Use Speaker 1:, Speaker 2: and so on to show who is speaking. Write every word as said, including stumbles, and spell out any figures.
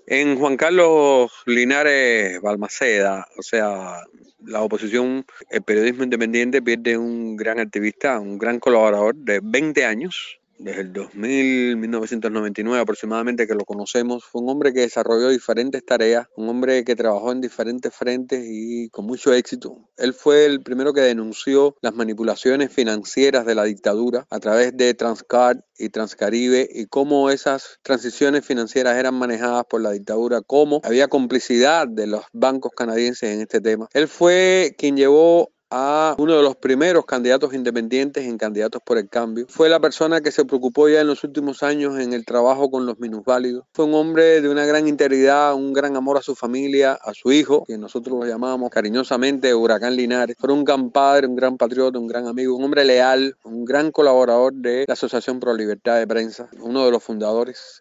Speaker 1: En Juan Carlos Linares Balmaceda, o sea, la oposición, el periodismo independiente pierde un gran activista, un gran colaborador de veinte años, desde el dos mil, mil novecientos noventa y nueve aproximadamente que lo conocemos. Fue un hombre que desarrolló diferentes tareas, un hombre que trabajó en diferentes frentes y con mucho éxito. Él fue el primero que denunció las manipulaciones financieras de la dictadura a través de Transcard y Transcaribe y cómo esas transiciones financieras eran manejadas por la dictadura, cómo había complicidad de los bancos canadienses en este tema. Él fue quien llevó a uno de los primeros candidatos independientes en Candidatos por el Cambio. Fue la persona que se preocupó ya en los últimos años en el trabajo con los minusválidos. Fue un hombre de una gran integridad, un gran amor a su familia, a su hijo, que nosotros lo llamábamos cariñosamente Huracán Linares. Fue un gran padre, un gran patriota, un gran amigo, un hombre leal, un gran colaborador de la Asociación Pro Libertad de Prensa, uno de los fundadores.